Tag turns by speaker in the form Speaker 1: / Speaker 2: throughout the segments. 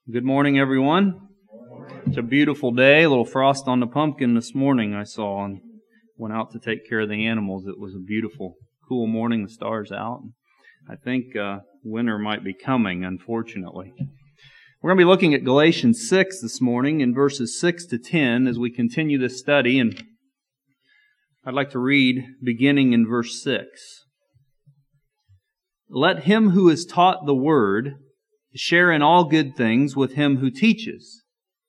Speaker 1: Good morning, everyone. It's a beautiful day. A little frost on the pumpkin this morning I saw, and went out to take care of the animals. It was a beautiful, cool morning. The stars out. I think winter might be coming, unfortunately. We're going to be looking at Galatians 6 this morning in verses 6 to 10 as we continue this study, and I'd like to read beginning in verse 6. Let him who is taught the word share in all good things with him who teaches.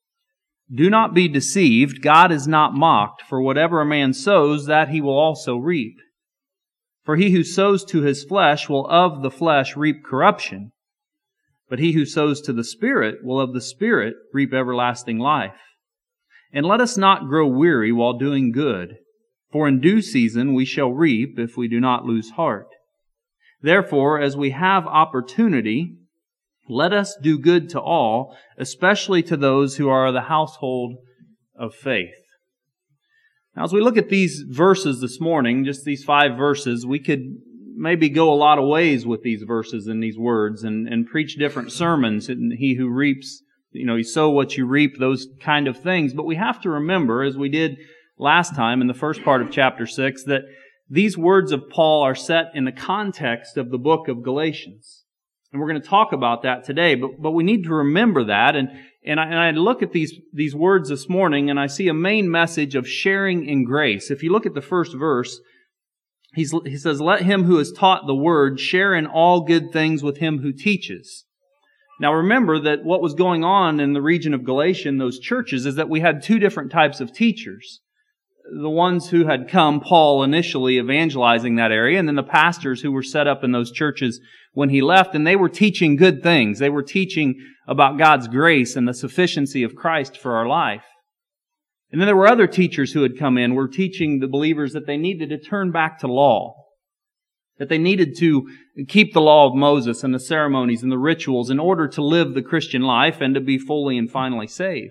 Speaker 1: Do not be deceived, God is not mocked, for whatever a man sows, that he will also reap. For he who sows to his flesh will of the flesh reap corruption, but he who sows to the Spirit will of the Spirit reap everlasting life. And let us not grow weary while doing good, for in due season we shall reap if we do not lose heart. Therefore, as we have opportunity, let us do good to all, especially to those who are of the household of faith. Now, as we look at these verses this morning, just these 5 verses, we could maybe go a lot of ways with these verses and these words and preach different sermons. And he who reaps, you sow what you reap, those kind of things. But we have to remember, as we did last time in the first part of chapter 6, that these words of Paul are set in the context of the book of Galatians. And we're going to talk about that today, but we need to remember that. And I look at these words this morning, and I see a main message of sharing in grace. If you look at the first verse, he says, "Let him who is taught the word share in all good things with him who teaches." Now remember that what was going on in the region of Galatia, those churches, is that we had 2 different types of teachers. The ones who had come, Paul initially evangelizing that area, and then the pastors who were set up in those churches when he left, and they were teaching good things. They were teaching about God's grace and the sufficiency of Christ for our life. And then there were other teachers who had come in, were teaching the believers that they needed to turn back to law, that they needed to keep the law of Moses and the ceremonies and the rituals in order to live the Christian life and to be fully and finally saved.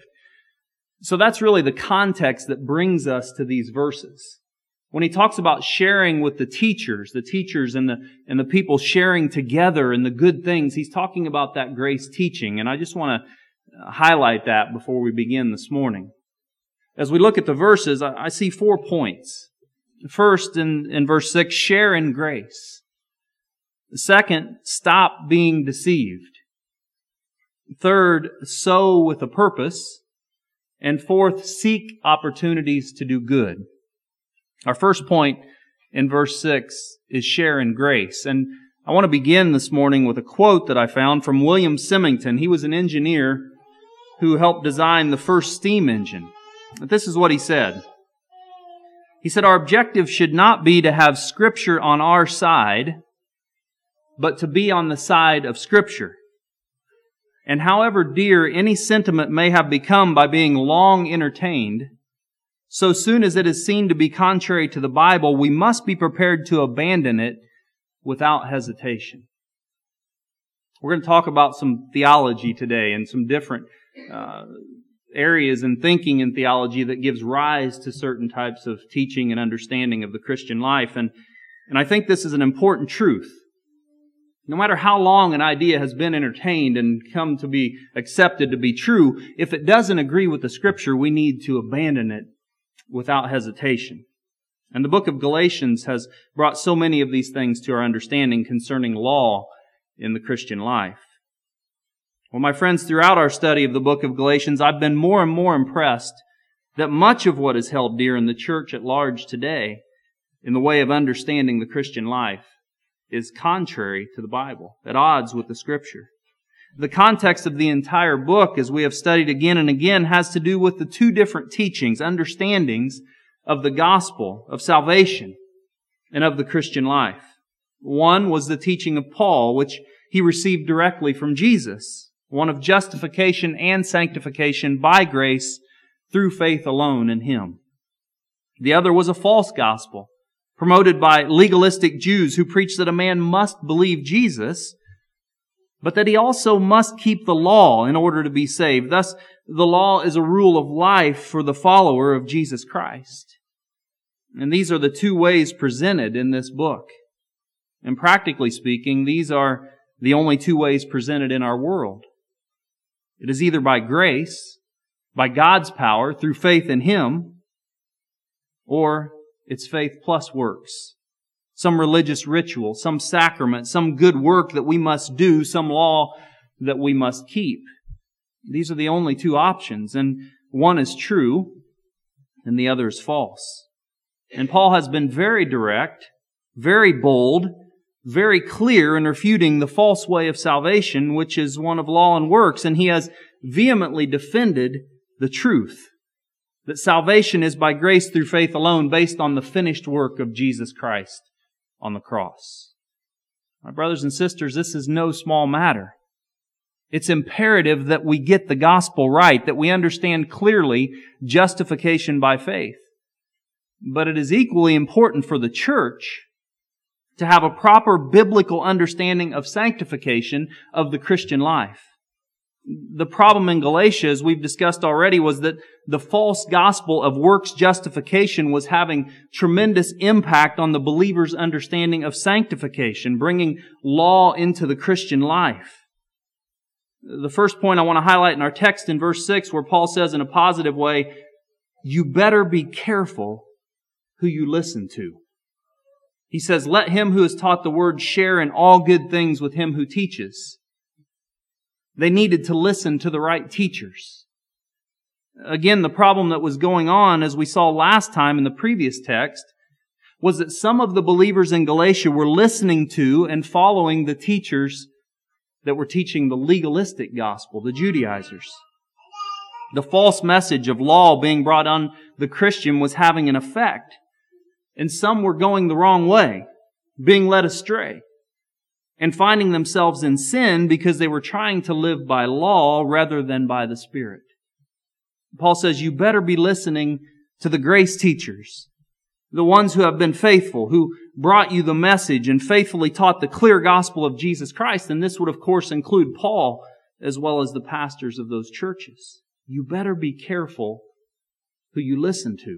Speaker 1: So that's really the context that brings us to these verses. When he talks about sharing with the teachers and the people sharing together in the good things, he's talking about that grace teaching. And I just want to highlight that before we begin this morning. As we look at the verses, I see 4 points. First, in verse 6, share in grace. Second, stop being deceived. Third, sow with a purpose. And fourth, seek opportunities to do good. Our first point in verse 6 is share in grace. And I want to begin this morning with a quote that I found from William Symington. He was an engineer who helped design the first steam engine. But this is what he said. He said, "Our objective should not be to have Scripture on our side, but to be on the side of Scripture. And however dear any sentiment may have become by being long entertained, so soon as it is seen to be contrary to the Bible, we must be prepared to abandon it without hesitation." We're going to talk about some theology today and some different areas in thinking in theology that gives rise to certain types of teaching and understanding of the Christian life. And I think this is an important truth. No matter how long an idea has been entertained and come to be accepted to be true, if it doesn't agree with the Scripture, we need to abandon it without hesitation. And the book of Galatians has brought so many of these things to our understanding concerning law in the Christian life. Well, my friends, throughout our study of the book of Galatians, I've been more and more impressed that much of what is held dear in the church at large today, in the way of understanding the Christian life, is contrary to the Bible, at odds with the Scripture. The context of the entire book, as we have studied again and again, has to do with the 2 different teachings, understandings of the gospel, of salvation, and of the Christian life. One was the teaching of Paul, which he received directly from Jesus, one of justification and sanctification by grace through faith alone in Him. The other was a false gospel, promoted by legalistic Jews who preach that a man must believe Jesus, but that he also must keep the law in order to be saved. Thus, the law is a rule of life for the follower of Jesus Christ. And these are the 2 ways presented in this book. And practically speaking, these are the only 2 ways presented in our world. It is either by grace, by God's power, through faith in Him, or it's faith plus works. Some religious ritual, some sacrament, some good work that we must do, some law that we must keep. These are the only two options, and one is true, and the other is false. And Paul has been very direct, very bold, very clear in refuting the false way of salvation, which is one of law and works, and he has vehemently defended the truth that salvation is by grace through faith alone, based on the finished work of Jesus Christ on the cross. My brothers and sisters, this is no small matter. It's imperative that we get the gospel right, that we understand clearly justification by faith. But it is equally important for the church to have a proper biblical understanding of sanctification of the Christian life. The problem in Galatia, as we've discussed already, was that the false gospel of works justification was having tremendous impact on the believer's understanding of sanctification, bringing law into the Christian life. The first point I want to highlight in our text in verse 6, where Paul says in a positive way, you better be careful who you listen to. He says, let him who is taught the word share in all good things with him who teaches. They needed to listen to the right teachers. Again, the problem that was going on, as we saw last time in the previous text, was that some of the believers in Galatia were listening to and following the teachers that were teaching the legalistic gospel, the Judaizers. The false message of law being brought on the Christian was having an effect. And some were going the wrong way, being led astray, and finding themselves in sin because they were trying to live by law rather than by the Spirit. Paul says, you better be listening to the grace teachers, the ones who have been faithful, who brought you the message and faithfully taught the clear gospel of Jesus Christ. And this would, of course, include Paul as well as the pastors of those churches. You better be careful who you listen to.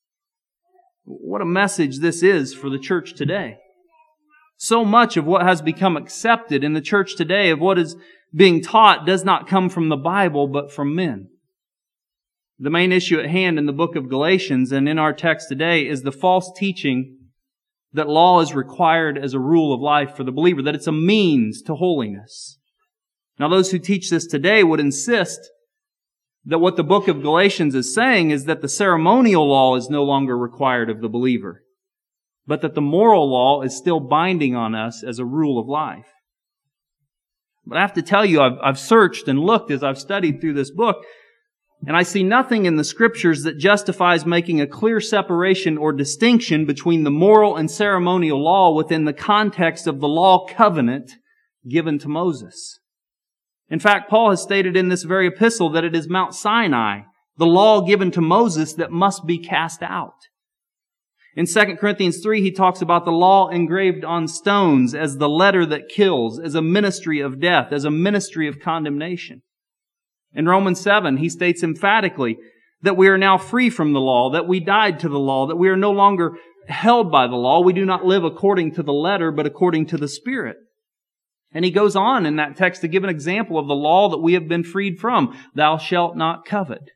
Speaker 1: What a message this is for the church today. So much of what has become accepted in the church today, of what is being taught, does not come from the Bible, but from men. The main issue at hand in the book of Galatians and in our text today is the false teaching that law is required as a rule of life for the believer, that it's a means to holiness. Now, those who teach this today would insist that what the book of Galatians is saying is that the ceremonial law is no longer required of the believer, but that the moral law is still binding on us as a rule of life. But I have to tell you, I've searched and looked as I've studied through this book, and I see nothing in the Scriptures that justifies making a clear separation or distinction between the moral and ceremonial law within the context of the law covenant given to Moses. In fact, Paul has stated in this very epistle that it is Mount Sinai, the law given to Moses, that must be cast out. In 2 Corinthians 3, he talks about the law engraved on stones as the letter that kills, as a ministry of death, as a ministry of condemnation. In Romans 7, he states emphatically that we are now free from the law, that we died to the law, that we are no longer held by the law. We do not live according to the letter, but according to the Spirit. And he goes on in that text to give an example of the law that we have been freed from. Thou shalt not covet.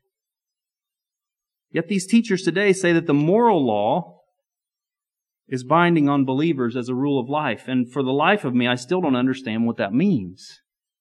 Speaker 1: Yet these teachers today say that the moral law is binding on believers as a rule of life. And for the life of me, I still don't understand what that means.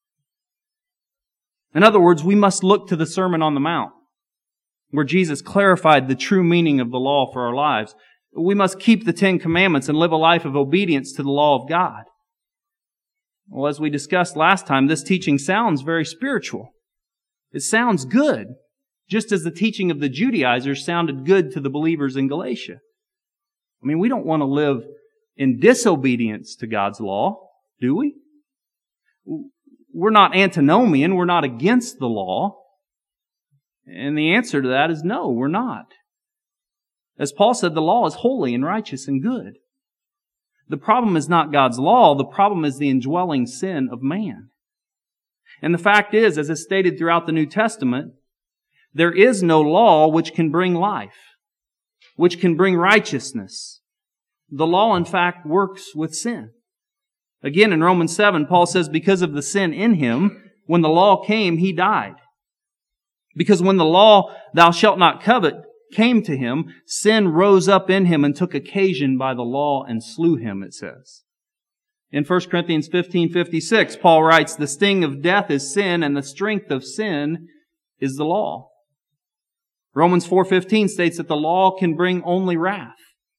Speaker 1: In other words, we must look to the Sermon on the Mount, where Jesus clarified the true meaning of the law for our lives. We must keep the 10 Commandments and live a life of obedience to the law of God. Well, as we discussed last time, this teaching sounds very spiritual. It sounds good, just as the teaching of the Judaizers sounded good to the believers in Galatia. I mean, we don't want to live in disobedience to God's law, do we? We're not antinomian. We're not against the law. And the answer to that is no, we're not. As Paul said, the law is holy and righteous and good. The problem is not God's law. The problem is the indwelling sin of man. And the fact is, as is stated throughout the New Testament, there is no law which can bring life, which can bring righteousness. The law, in fact, works with sin. Again, in Romans 7, Paul says, because of the sin in him, when the law came, He died. Because when the law, thou shalt not covet, came to Him, sin rose up in Him and took occasion by the law and slew Him, it says. In 1 Corinthians 15:56, Paul writes, the sting of death is sin, and the strength of sin is the law. Romans 4:15 states that the law can bring only wrath.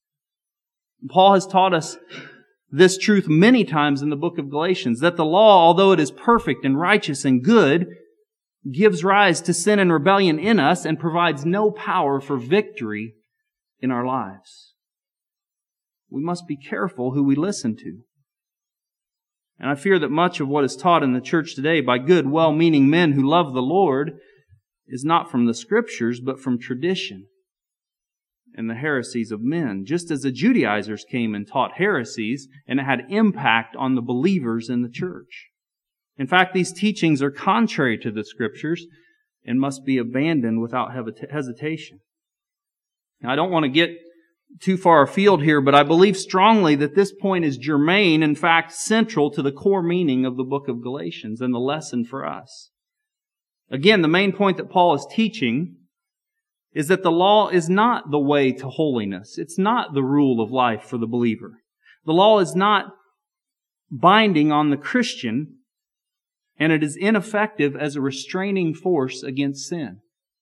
Speaker 1: Paul has taught us this truth many times in the book of Galatians, that the law, although it is perfect and righteous and good, gives rise to sin and rebellion in us and provides no power for victory in our lives. We must be careful who we listen to. And I fear that much of what is taught in the church today by good, well-meaning men who love the Lord is not from the Scriptures, but from tradition and the heresies of men, just as the Judaizers came and taught heresies, and it had impact on the believers in the church. In fact, these teachings are contrary to the Scriptures and must be abandoned without hesitation. Now, I don't want to get too far afield here, but I believe strongly that this point is germane, in fact, central to the core meaning of the book of Galatians and the lesson for us. Again, the main point that Paul is teaching is that the law is not the way to holiness. It's not the rule of life for the believer. The law is not binding on the Christian, and it is ineffective as a restraining force against sin.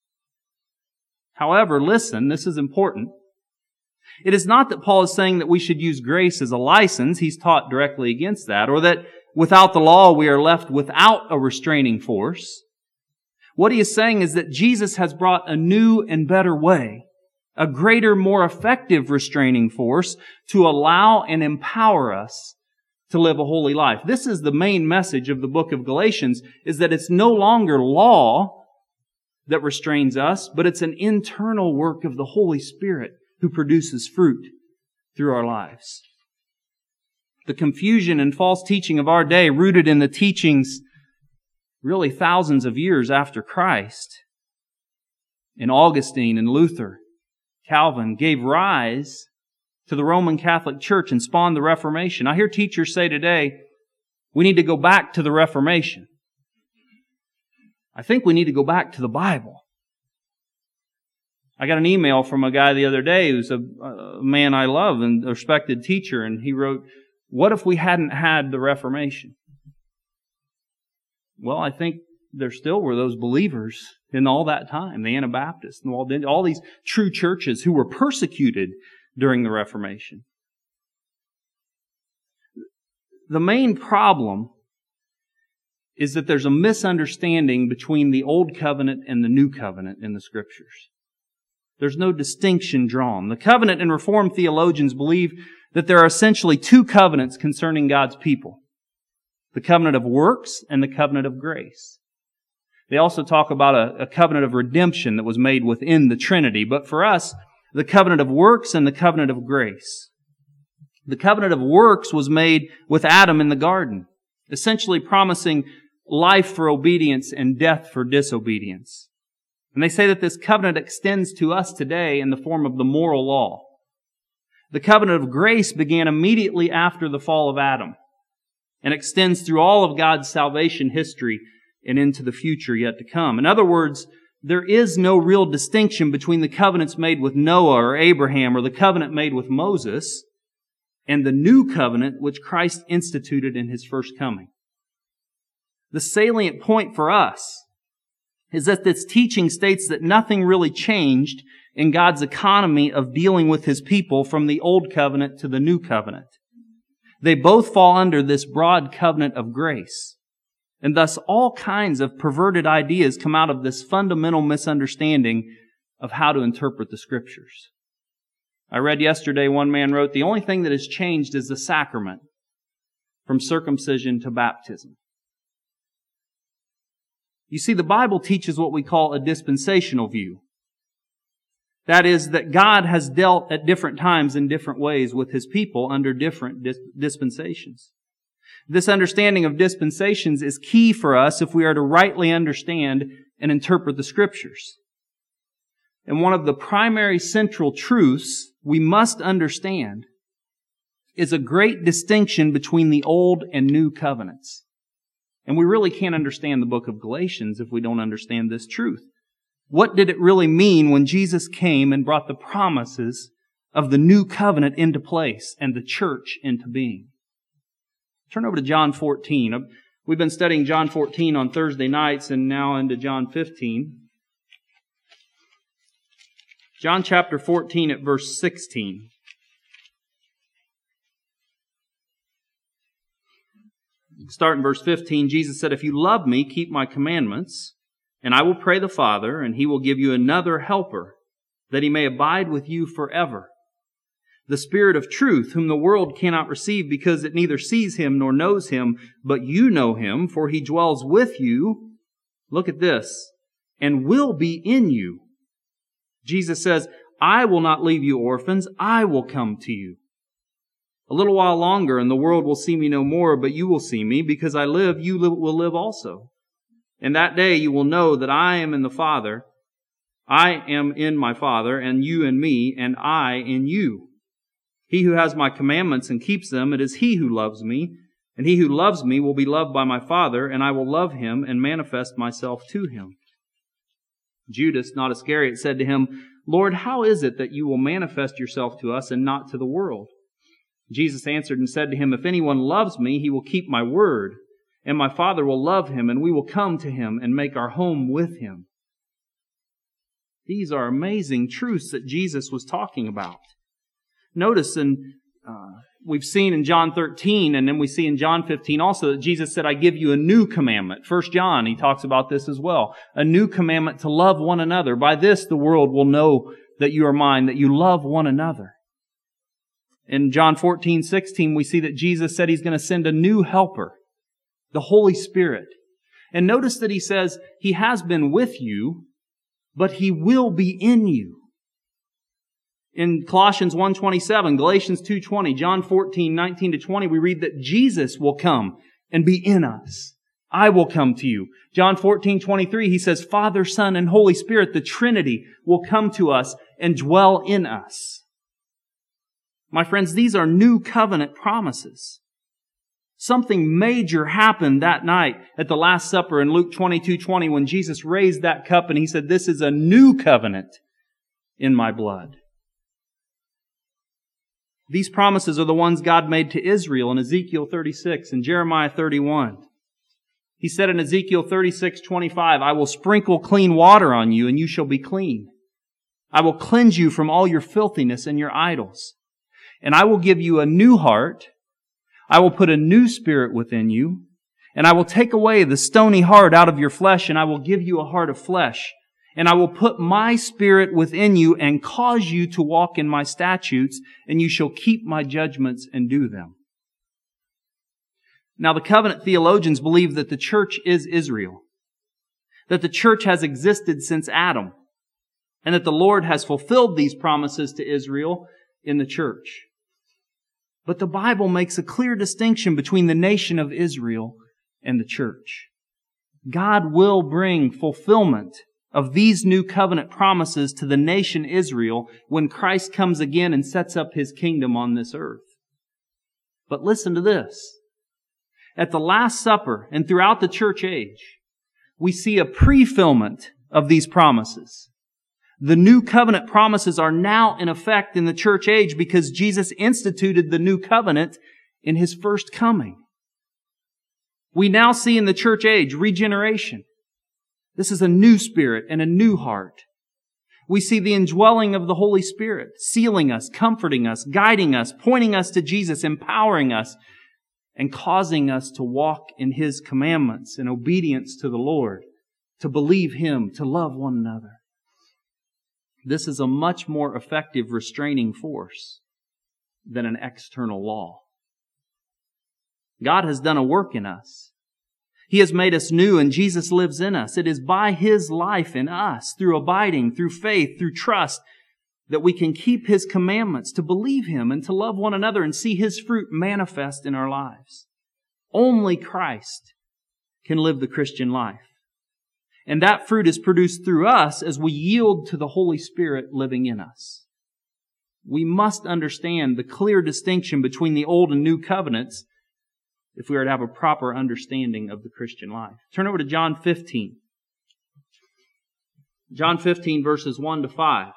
Speaker 1: However, listen, this is important. It is not that Paul is saying that we should use grace as a license. He's taught directly against that. Or that without the law we are left without a restraining force. What he is saying is that Jesus has brought a new and better way, a greater, more effective restraining force to allow and empower us to live a holy life. This is the main message of the book of Galatians, is that it's no longer law that restrains us, but it's an internal work of the Holy Spirit who produces fruit through our lives. The confusion and false teaching of our day, rooted in the teachings really thousands of years after Christ, in Augustine and Luther, Calvin, gave rise to the Roman Catholic Church and spawned the Reformation. I hear teachers say today, we need to go back to the Reformation. I think we need to go back to the Bible. I got an email from a guy the other day who's a man I love and a respected teacher, and he wrote, what if we hadn't had the Reformation? Well, I think there still were those believers in all that time, the Anabaptists, and all these true churches who were persecuted during the Reformation. The main problem is that there's a misunderstanding between the Old Covenant and the New Covenant in the Scriptures. There's no distinction drawn. The Covenant and Reformed theologians believe that there are essentially two covenants concerning God's people. The covenant of works and the covenant of grace. They also talk about a covenant of redemption that was made within the Trinity. But for us, the covenant of works and the covenant of grace. The covenant of works was made with Adam in the garden, essentially promising life for obedience and death for disobedience. And they say that this covenant extends to us today in the form of the moral law. The covenant of grace began immediately after the fall of Adam and extends through all of God's salvation history and into the future yet to come. In other words, there is no real distinction between the covenants made with Noah or Abraham or the covenant made with Moses and the new covenant which Christ instituted in His first coming. The salient point for us is that this teaching states that nothing really changed in God's economy of dealing with His people from the Old Covenant to the New Covenant. They both fall under this broad covenant of grace. And thus all kinds of perverted ideas come out of this fundamental misunderstanding of how to interpret the Scriptures. I read yesterday, one man wrote, the only thing that has changed is the sacrament from circumcision to baptism. You see, the Bible teaches what we call a dispensational view. That is, that God has dealt at different times in different ways with His people under different dispensations. This understanding of dispensations is key for us if we are to rightly understand and interpret the Scriptures. And one of the primary central truths we must understand is a great distinction between the Old and New Covenants. And we really can't understand the book of Galatians if we don't understand this truth. What did it really mean when Jesus came and brought the promises of the new covenant into place and the church into being? Turn over to John 14. We've been studying John 14 on Thursday nights and now into John 15. John chapter 14 at verse 16. Start in verse 15. Jesus said, "If you love me, keep my commandments, and I will pray the Father, and He will give you another helper, that He may abide with you forever. The Spirit of truth, whom the world cannot receive, because it neither sees Him nor knows Him, but you know Him, for He dwells with you," look at this, "and will be in you." Jesus says, "I will not leave you orphans, I will come to you. A little while longer, and the world will see me no more, but you will see me. Because I live, you will live also. And that day you will know that I am in the Father, I am in my Father, and you in me, and I in you. He who has my commandments and keeps them, it is he who loves me. And he who loves me will be loved by my Father, and I will love him and manifest myself to him." Judas, not Iscariot, said to him, "Lord, how is it that you will manifest yourself to us and not to the world?" Jesus answered and said to him, "If anyone loves me, he will keep my word, and my Father will love him, and we will come to him and make our home with him." These are amazing truths that Jesus was talking about. Notice, we've seen in John 13, and then we see in John 15 also, that Jesus said, "I give you a new commandment." 1 John, he talks about this as well. A new commandment to love one another. "By this the world will know that you are mine, that you love one another." In John 14:16, we see that Jesus said He's going to send a new helper, the Holy Spirit. And notice that He says He has been with you, but He will be in you. In Colossians 1:27, Galatians 2:20, John 14:19-20, we read that Jesus will come and be in us. "I will come to you." John 14:23, He says, Father, Son, and Holy Spirit, the Trinity, will come to us and dwell in us. My friends, these are new covenant promises. Something major happened that night at the Last Supper in Luke 22:20 when Jesus raised that cup and He said, "This is a new covenant in my blood." These promises are the ones God made to Israel in Ezekiel 36 and Jeremiah 31. He said in Ezekiel 36:25, "I will sprinkle clean water on you, and you shall be clean. I will cleanse you from all your filthiness and your idols. And I will give you a new heart. I will put a new spirit within you. And I will take away the stony heart out of your flesh, and I will give you a heart of flesh. And I will put my Spirit within you and cause you to walk in my statutes, and you shall keep my judgments and do them." Now, the covenant theologians believe that the church is Israel, that the church has existed since Adam, and that the Lord has fulfilled these promises to Israel in the church. But the Bible makes a clear distinction between the nation of Israel and the church. God will bring fulfillment of these new covenant promises to the nation Israel when Christ comes again and sets up His kingdom on this earth. But listen to this. At the Last Supper and throughout the church age, we see a pre-fulfillment of these promises. The new covenant promises are now in effect in the church age because Jesus instituted the new covenant in His first coming. We now see in the church age regeneration. This is a new spirit and a new heart. We see the indwelling of the Holy Spirit, sealing us, comforting us, guiding us, pointing us to Jesus, empowering us, and causing us to walk in His commandments in obedience to the Lord, to believe Him, to love one another. This is a much more effective restraining force than an external law. God has done a work in us. He has made us new, and Jesus lives in us. It is by His life in us, through abiding, through faith, through trust, that we can keep His commandments, to believe Him, and to love one another and see His fruit manifest in our lives. Only Christ can live the Christian life. And that fruit is produced through us as we yield to the Holy Spirit living in us. We must understand the clear distinction between the old and new covenants if we are to have a proper understanding of the Christian life. Turn over to John 15. John 15, verses 1 to 5.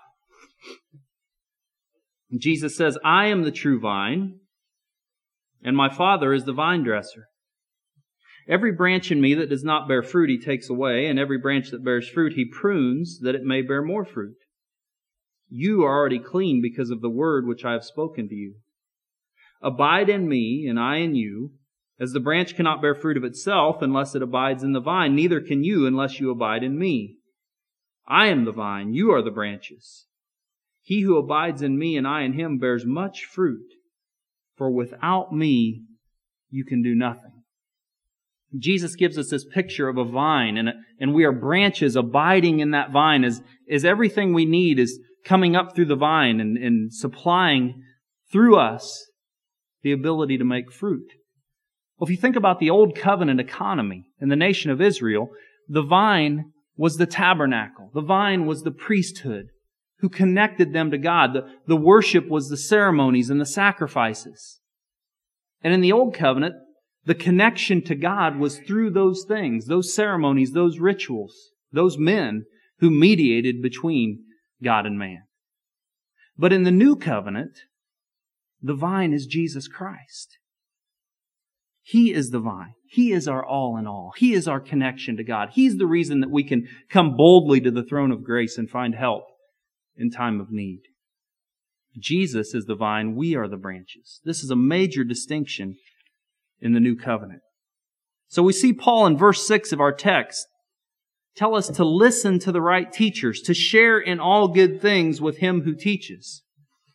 Speaker 1: Jesus says, I am the true vine, and my Father is the vine dresser. Every branch in me that does not bear fruit he takes away, and every branch that bears fruit he prunes, that it may bear more fruit. You are already clean because of the word which I have spoken to you. Abide in me, and I in you. As the branch cannot bear fruit of itself unless it abides in the vine, neither can you unless you abide in me. I am the vine, you are the branches. He who abides in me and I in him bears much fruit, for without me you can do nothing. Jesus gives us this picture of a vine, and we are branches abiding in that vine as everything we need is coming up through the vine and supplying through us the ability to make fruit. Well, if you think about the Old Covenant economy in the nation of Israel, the vine was the tabernacle. The vine was the priesthood who connected them to God. The worship was the ceremonies and the sacrifices. And in the Old Covenant, the connection to God was through those things, those ceremonies, those rituals, those men who mediated between God and man. But in the New Covenant, the vine is Jesus Christ. He is the vine. He is our all in all. He is our connection to God. He's the reason that we can come boldly to the throne of grace and find help in time of need. Jesus is the vine. We are the branches. This is a major distinction in the New Covenant. So we see Paul in verse 6 of our text tell us to listen to the right teachers, to share in all good things with him who teaches.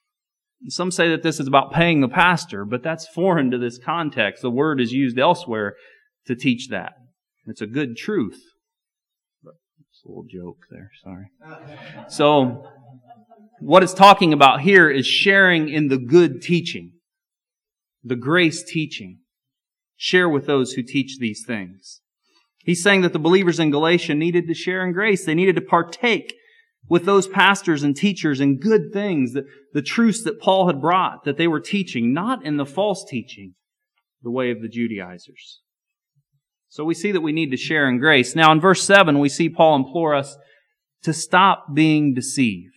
Speaker 1: Some say that this is about paying the pastor, but that's foreign to this context. The word is used elsewhere to teach that. It's a good truth. But it's a little joke there, sorry. So, what it's talking about here is sharing in the good teaching, the grace teaching. Share with those who teach these things. He's saying that the believers in Galatia needed to share in grace. They needed to partake with those pastors and teachers in good things, the truths that Paul had brought, that they were teaching, not in the false teaching, the way of the Judaizers. So we see that we need to share in grace. Now in verse 7, we see Paul implore us to stop being deceived.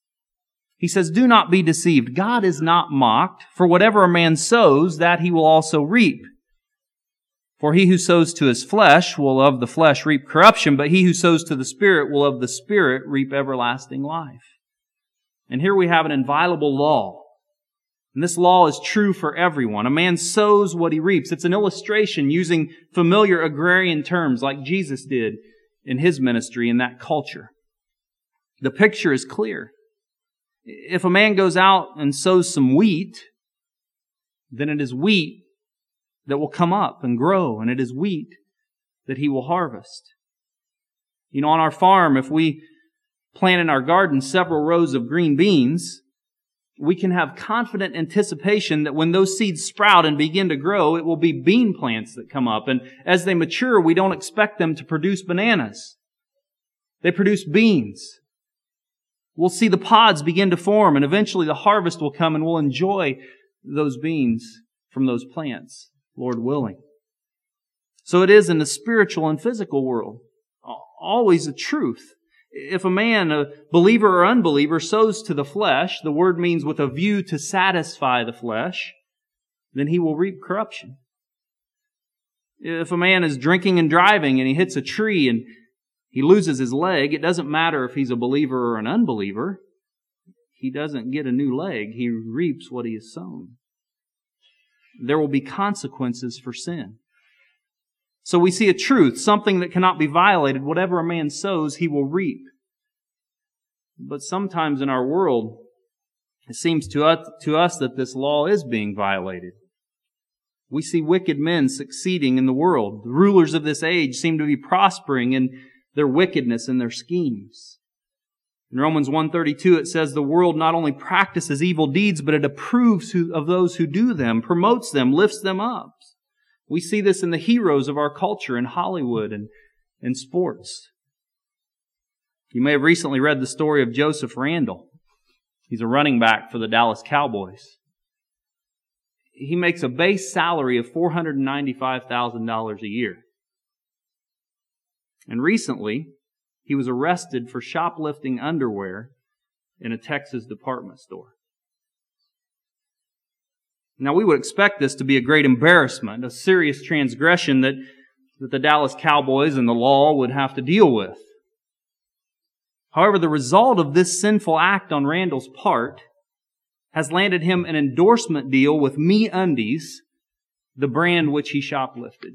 Speaker 1: He says, do not be deceived. God is not mocked, for whatever a man sows, that he will also reap. For he who sows to his flesh will of the flesh reap corruption, but he who sows to the Spirit will of the Spirit reap everlasting life. And here we have an inviolable law. And this law is true for everyone. A man sows what he reaps. It's an illustration using familiar agrarian terms like Jesus did in his ministry in that culture. The picture is clear. If a man goes out and sows some wheat, then it is wheat that will come up and grow, and it is wheat that he will harvest. You know, on our farm, if we plant in our garden several rows of green beans, we can have confident anticipation that when those seeds sprout and begin to grow, it will be bean plants that come up. And as they mature, we don't expect them to produce bananas. They produce beans. We'll see the pods begin to form, and eventually the harvest will come, and we'll enjoy those beans from those plants, Lord willing. So it is in the spiritual and physical world. Always a truth. If a man, a believer or unbeliever, sows to the flesh, the word means with a view to satisfy the flesh, then he will reap corruption. If a man is drinking and driving and he hits a tree and he loses his leg, it doesn't matter if he's a believer or an unbeliever. He doesn't get a new leg. He reaps what he has sown. There will be consequences for sin. So we see a truth, something that cannot be violated. Whatever a man sows, he will reap. But sometimes in our world, it seems to us that this law is being violated. We see wicked men succeeding in the world. The rulers of this age seem to be prospering in their wickedness and their schemes. In Romans 1:32 it says the world not only practices evil deeds, but it approves of those who do them, promotes them, lifts them up. We see this in the heroes of our culture in Hollywood and sports. You may have recently read the story of Joseph Randle. He's a running back for the Dallas Cowboys. he makes a base salary of $495,000 a year. And recently, he was arrested for shoplifting underwear in a Texas department store. Now, we would expect this to be a great embarrassment, a serious transgression that the Dallas Cowboys and the law would have to deal with. However, the result of this sinful act on Randall's part has landed him an endorsement deal with MeUndies, the brand which he shoplifted.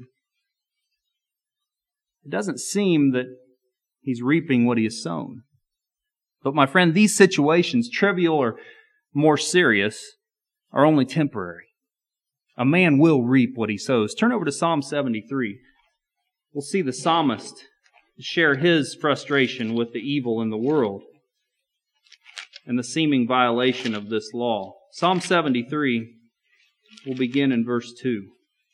Speaker 1: It doesn't seem that he's reaping what he has sown. But my friend, these situations, trivial or more serious, are only temporary. A man will reap what he sows. Turn over to Psalm 73. We'll see the psalmist share his frustration with the evil in the world and the seeming violation of this law. Psalm 73, we'll begin in verse 2.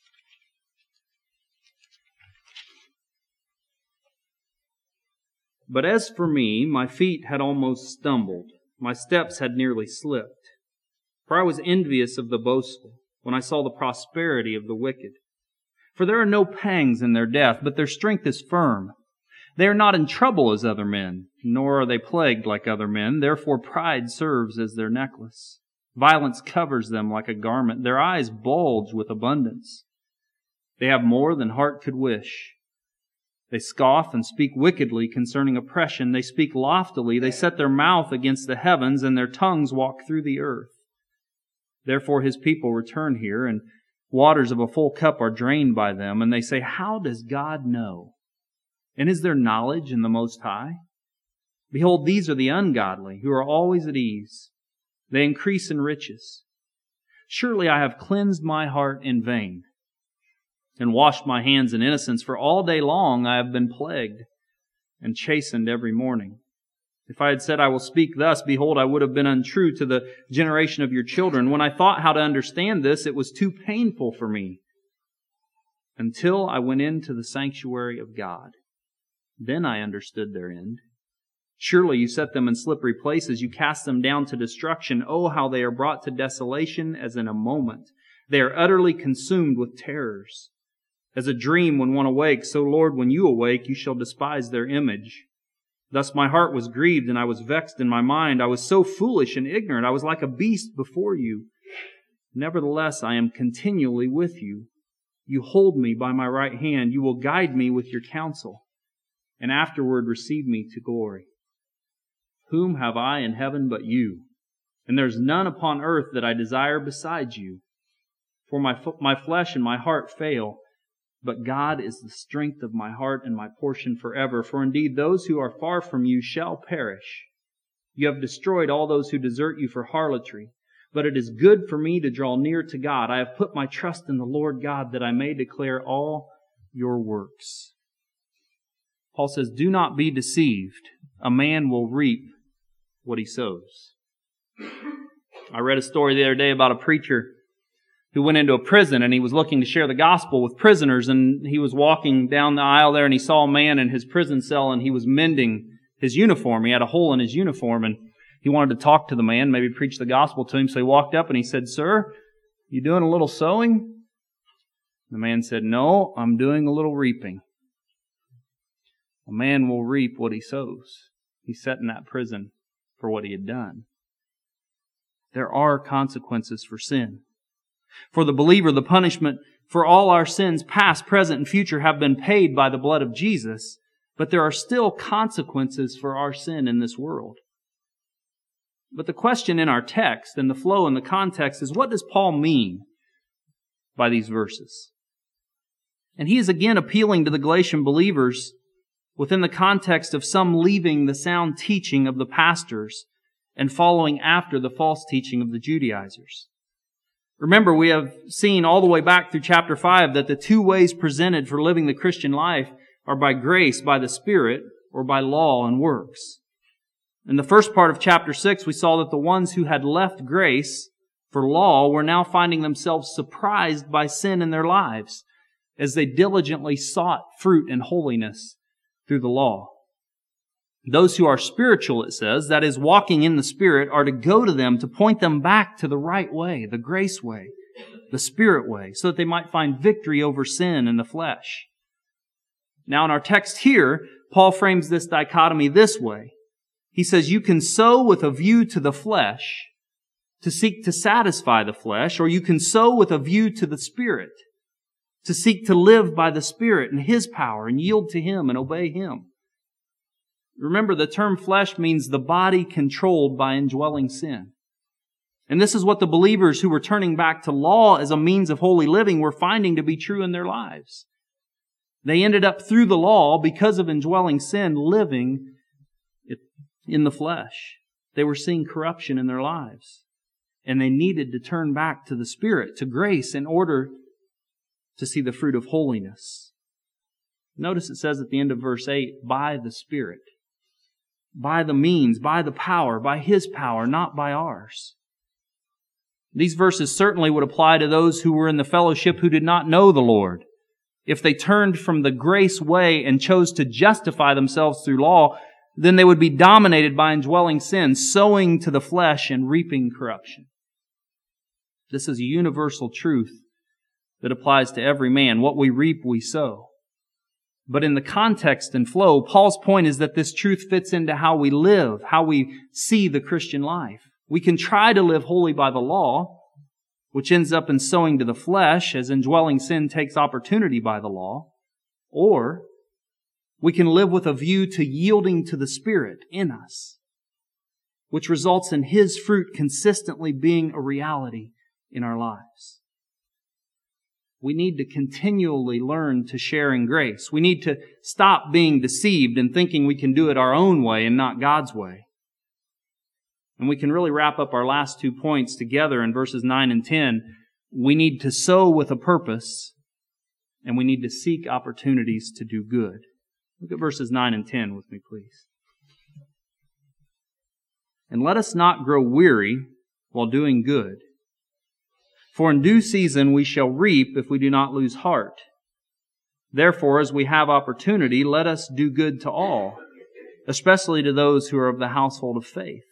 Speaker 1: But as for me, my feet had almost stumbled. My steps had nearly slipped. For I was envious of the boastful when I saw the prosperity of the wicked. For there are no pangs in their death, but their strength is firm. They are not in trouble as other men, nor are they plagued like other men. Therefore pride serves as their necklace. Violence covers them like a garment. Their eyes bulge with abundance. They have more than heart could wish. They scoff and speak wickedly concerning oppression. They speak loftily. They set their mouth against the heavens, and their tongues walk through the earth. Therefore his people return here, and waters of a full cup are drained by them. And they say, how does God know? And is there knowledge in the Most High? Behold, these are the ungodly, who are always at ease. They increase in riches. Surely I have cleansed my heart in vain, and washed my hands in innocence, for all day long I have been plagued and chastened every morning. If I had said I will speak thus, behold, I would have been untrue to the generation of your children. When I thought how to understand this, it was too painful for me, until I went into the sanctuary of God. Then I understood their end. Surely you set them in slippery places. You cast them down to destruction. Oh, how they are brought to desolation as in a moment. They are utterly consumed with terrors. As a dream when one awakes, so Lord, when you awake, you shall despise their image. Thus my heart was grieved, and I was vexed in my mind. I was so foolish and ignorant. I was like a beast before you. Nevertheless, I am continually with you. You hold me by my right hand. You will guide me with your counsel, and afterward receive me to glory. Whom have I in heaven but you? And there's none upon earth that I desire besides you. For my flesh and my heart fail, but God is the strength of my heart and my portion forever. For indeed those who are far from you shall perish. You have destroyed all those who desert you for harlotry. But it is good for me to draw near to God. I have put my trust in the Lord God, that I may declare all your works. Paul says, do not be deceived. A man will reap what he sows. I read a story the other day about a preacher who went into a prison, and he was looking to share the gospel with prisoners, and he was walking down the aisle there, and he saw a man in his prison cell, and he was mending his uniform. He had a hole in his uniform, and he wanted to talk to the man, maybe preach the gospel to him. So he walked up and he said, sir, you doing a little sowing? The man said, no, I'm doing a little reaping. A man will reap what he sows. He sat in that prison for what he had done. There are consequences for sin. For the believer, the punishment for all our sins, past, present, and future, have been paid by the blood of Jesus, but there are still consequences for our sin in this world. But the question in our text and the flow and the context is, what does Paul mean by these verses? And he is again appealing to the Galatian believers within the context of some leaving the sound teaching of the pastors and following after the false teaching of the Judaizers. Remember, we have seen all the way back through chapter 5 that the two ways presented for living the Christian life are by grace, by the Spirit, or by law and works. In the first part of chapter 6, we saw that the ones who had left grace for law were now finding themselves surprised by sin in their lives as they diligently sought fruit and holiness through the law. Those who are spiritual, it says, that is, walking in the Spirit, are to go to them to point them back to the right way, the grace way, the Spirit way, so that they might find victory over sin and the flesh. Now in our text here, Paul frames this dichotomy this way. He says you can sow with a view to the flesh, to seek to satisfy the flesh, or you can sow with a view to the Spirit, to seek to live by the Spirit and His power and yield to Him and obey Him. Remember, the term flesh means the body controlled by indwelling sin. And this is what the believers who were turning back to law as a means of holy living were finding to be true in their lives. They ended up through the law, because of indwelling sin, living in the flesh. They were seeing corruption in their lives. And they needed to turn back to the Spirit, to grace, in order to see the fruit of holiness. Notice it says at the end of verse 8, by the Spirit. By the means, by the power, by His power, not by ours. These verses certainly would apply to those who were in the fellowship who did not know the Lord. If they turned from the grace way and chose to justify themselves through law, then they would be dominated by indwelling sin, sowing to the flesh and reaping corruption. This is a universal truth that applies to every man. What we reap, we sow. But in the context and flow, Paul's point is that this truth fits into how we live, how we see the Christian life. We can try to live holy by the law, which ends up in sowing to the flesh as indwelling sin takes opportunity by the law. Or we can live with a view to yielding to the Spirit in us, which results in His fruit consistently being a reality in our lives. We need to continually learn to share in grace. We need to stop being deceived and thinking we can do it our own way and not God's way. And we can really wrap up our last 2 points together in verses 9 and 10. We need to sow with a purpose, and we need to seek opportunities to do good. Look at verses 9 and 10 with me, please. And let us not grow weary while doing good. For in due season we shall reap if we do not lose heart. Therefore, as we have opportunity, let us do good to all, especially to those who are of the household of faith.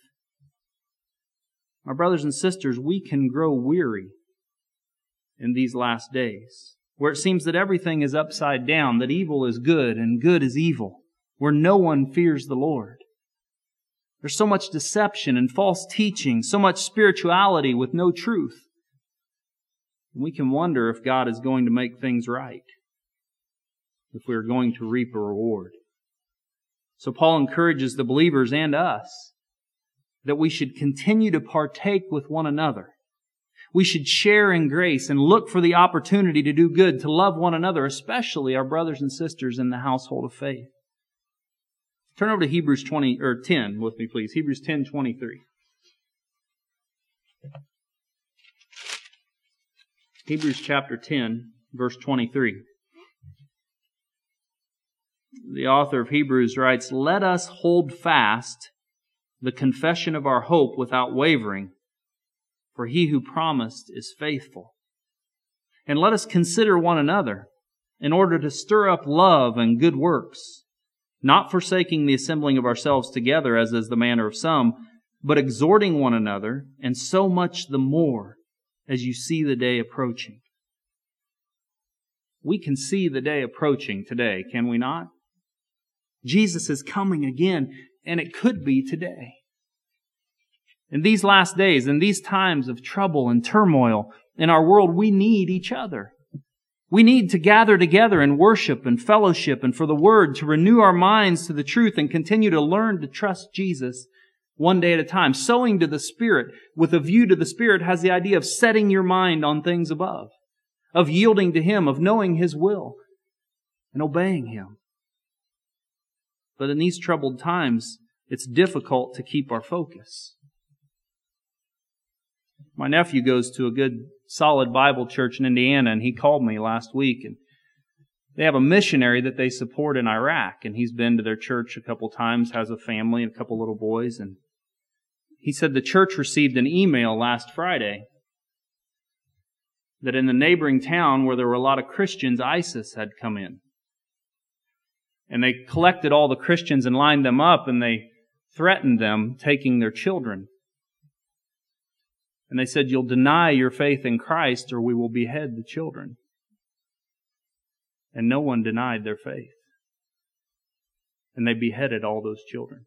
Speaker 1: My brothers and sisters, we can grow weary in these last days, where it seems that everything is upside down, that evil is good and good is evil, where no one fears the Lord. There's so much deception and false teaching, so much spirituality with no truth. We can wonder if God is going to make things right, if we are going to reap a reward. So Paul encourages the believers and us that we should continue to partake with one another. We should share in grace and look for the opportunity to do good, to love one another, especially our brothers and sisters in the household of faith. Turn over to Hebrews 10 with me, please. Hebrews 10:23. Hebrews chapter 10, verse 23. The author of Hebrews writes, "Let us hold fast the confession of our hope without wavering, for He who promised is faithful. And let us consider one another in order to stir up love and good works, not forsaking the assembling of ourselves together as is the manner of some, but exhorting one another, and so much the more as you see the day approaching." We can see the day approaching today, can we not? Jesus is coming again, and it could be today. In these last days, in these times of trouble and turmoil in our world, we need each other. We need to gather together in worship and fellowship and for the Word to renew our minds to the truth and continue to learn to trust Jesus one day at a time. Sowing to the Spirit with a view to the Spirit has the idea of setting your mind on things above, of yielding to Him, of knowing His will and obeying Him. But in these troubled times, it's difficult to keep our focus. My nephew goes to a good, solid Bible church in Indiana, and he called me last week, and they have a missionary that they support in Iraq, and he's been to their church a couple times, has a family and a couple little boys, and he said the church received an email last Friday that in the neighboring town where there were a lot of Christians, ISIS had come in. And they collected all the Christians and lined them up, and they threatened them taking their children. And they said, you'll deny your faith in Christ or we will behead the children. And no one denied their faith. And they beheaded all those children.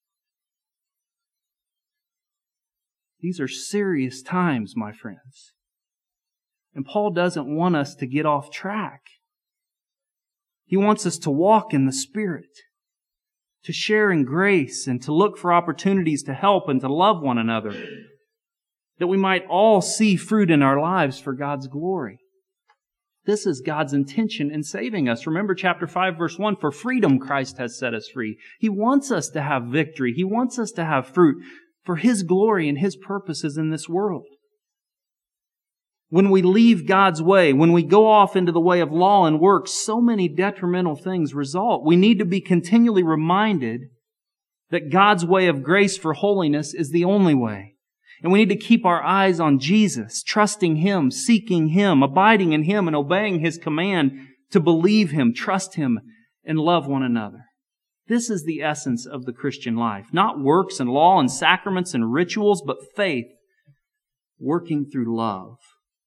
Speaker 1: These are serious times, my friends. And Paul doesn't want us to get off track. He wants us to walk in the Spirit, to share in grace, and to look for opportunities to help and to love one another, that we might all see fruit in our lives for God's glory. This is God's intention in saving us. Remember chapter 5, verse 1, for freedom Christ has set us free. He wants us to have victory. He wants us to have fruit for His glory and His purposes in this world. When we leave God's way, when we go off into the way of law and works, so many detrimental things result. We need to be continually reminded that God's way of grace for holiness is the only way. And we need to keep our eyes on Jesus, trusting Him, seeking Him, abiding in Him, and obeying His command to believe Him, trust Him, and love one another. This is the essence of the Christian life. Not works and law and sacraments and rituals, but faith working through love.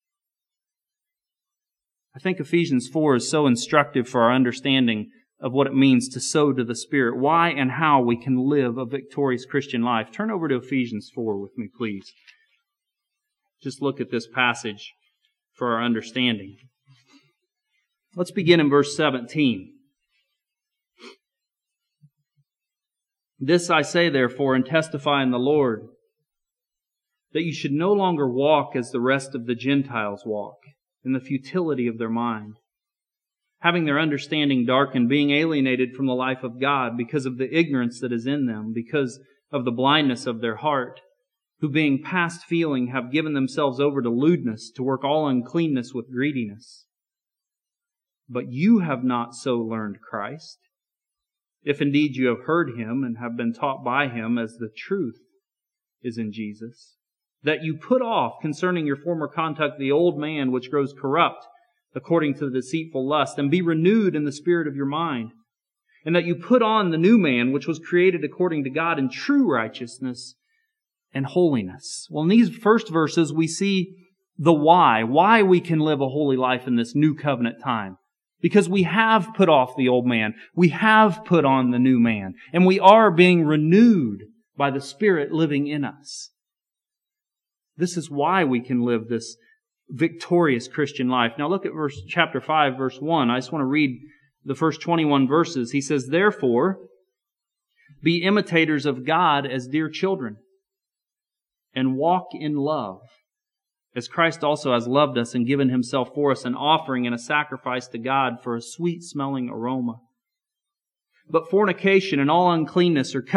Speaker 1: I think Ephesians 4 is so instructive for our understanding of what it means to sow to the Spirit, why and how we can live a victorious Christian life. Turn over to Ephesians 4 with me, please. Just look at this passage for our understanding. Let's begin in verse 17. This I say, therefore, and testify in the Lord, that you should no longer walk as the rest of the Gentiles walk, in the futility of their mind, having their understanding darkened, being alienated from the life of God because of the ignorance that is in them, because of the blindness of their heart, who being past feeling have given themselves over to lewdness, to work all uncleanness with greediness. But you have not so learned Christ, if indeed you have heard Him and have been taught by Him as the truth is in Jesus, that you put off concerning your former conduct the old man which grows corrupt according to the deceitful lust, and be renewed in the spirit of your mind, and that you put on the new man which was created according to God in true righteousness and holiness. Well, in these first verses we see the why we can live a holy life in this new covenant time. Because we have put off the old man, we have put on the new man, and we are being renewed by the Spirit living in us. This is why we can live this victorious Christian life. Now look at chapter 5, verse 1. I just want to read the first 21 verses. He says, therefore, be imitators of God as dear children, and walk in love, as Christ also has loved us and given Himself for us, an offering and a sacrifice to God for a sweet-smelling aroma. But fornication and all uncleanness or